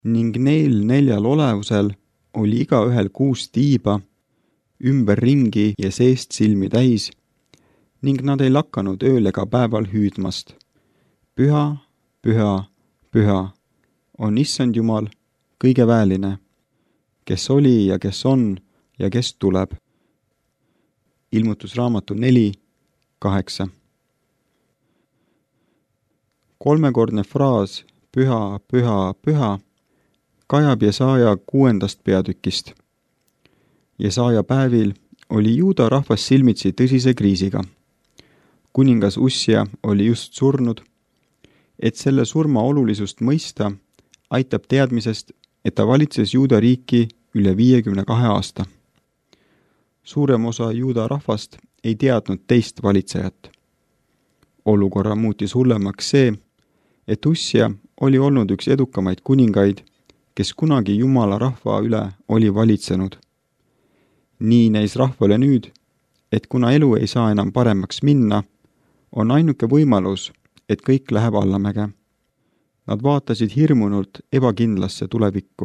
ning neil 4 olevusel oli igaühel 6 tiiba, ümberringi ja seest silmi täis, ning nad ei lakanud ööl ega päeval hüüdmast. Püha, püha, püha on Issand Jumal, kõige väeline, kes oli ja kes on ja kes tuleb. Ilmutusraamatu 4:8. Kolmekordne fraas püha, püha, püha kajab Jesaja 6. peatükist. Jesaja päevil oli Juuda rahvas silmitsi tõsise kriisiga. Kuningas Ussia oli just surnud. Et selle surma olulisust mõista, aitab teadmisest, et ta valitses Juuda riiki üle 52 aasta. Suurem osa Juuda rahvast ei teadnud teist valitsejat. Olukorra muutis hullemaks see, et Ussia oli olnud üks edukamaid kuningaid, kes kunagi Jumala rahva üle oli valitsenud. Nii näis rahvale nüüd, et kuna elu ei saa enam paremaks minna, on ainuke võimalus, et kõik läheb allamäge. Nad vaatasid hirmunult ebakindlasse tulevikku.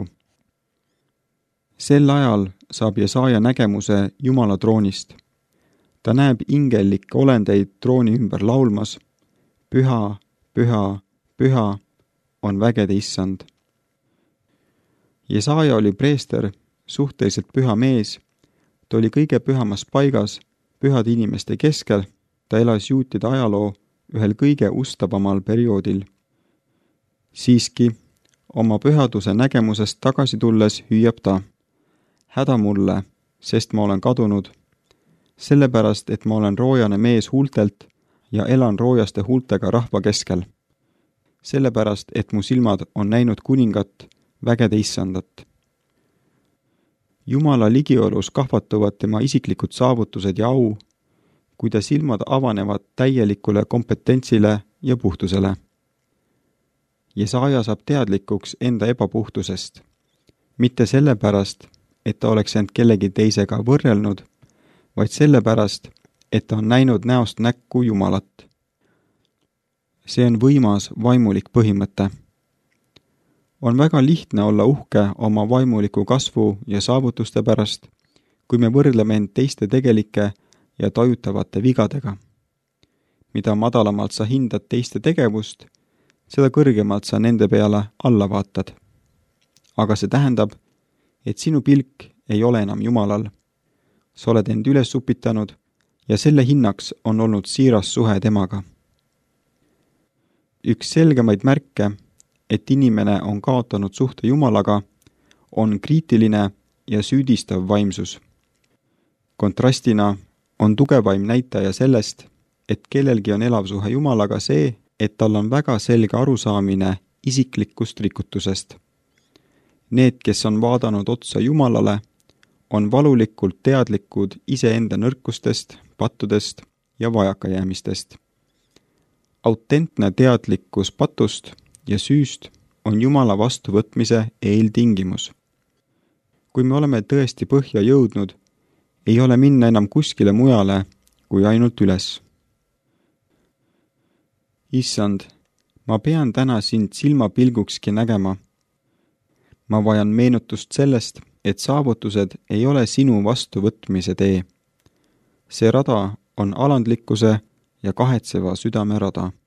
Sel ajal saab Jesaja nägemuse Jumala troonist. Ta näeb ingelikke olendeid trooni ümber laulmas. Püha, püha, püha on vägede Issand. Jesaja oli preester, suhteliselt püha mees. Ta oli kõige pühamas paigas, pühade inimeste keskel. Ta elas juutide ajaloo ühel kõige ustavamal perioodil. Siiski, oma pühaduse nägemusest tagasi tulles hüüab ta: häda mulle, sest ma olen kadunud, sellepärast, et ma olen roojane mees huultelt ja elan roojaste huultega rahva keskel. Sellepärast, et mu silmad on näinud kuningat, vägede Issandat. Jumala ligiolus kahvatuvad tema isiklikud saavutused ja au, kui ta silmad avanevad täielikule kompetentsile ja puhtusele. Jesaja saab teadlikuks enda ebapuhtusest, mitte sellepärast, et ta oleks end kellegi teisega võrrelnud, vaid sellepärast, et ta on näinud näost näkku Jumalat. See on võimas vaimulik põhimõte. On väga lihtne olla uhke oma vaimuliku kasvu ja saavutuste pärast, kui me võrdleme end teiste tegelike ja tajutavate vigadega. Mida madalamalt sa hindad teiste tegevust, seda kõrgemalt sa nende peale alla vaatad. Aga see tähendab, et sinu pilk ei ole enam Jumalal. Sa oled end üles upitanud ja selle hinnaks on olnud siiras suhe temaga. Üks selgemaid märke, et inimene on kaotanud suhte Jumalaga, on kriitiline ja süüdistav vaimsus. Kontrastina on tugevaim näitaja sellest, et kellelgi on elav suhe Jumalaga see, et tal on väga selge arusaamine isiklikust rikutusest. Need, kes on vaadanud otsa Jumalale, on valulikult teadlikud iseenda nõrkustest, pattudest ja vajakajäämistest. Autentne teadlikkus patust ja süüst on Jumala vastuvõtmise eeltingimus. Kui me oleme tõesti põhja jõudnud, ei ole minna enam kuskile mujale kui ainult üles. Issand, ma pean täna sind silmapilgukski nägema. Ma vajan meenutust sellest, et saavutused ei ole sinu vastuvõtmise tee. See rada on alandlikkuse ja kahetseva südame rada.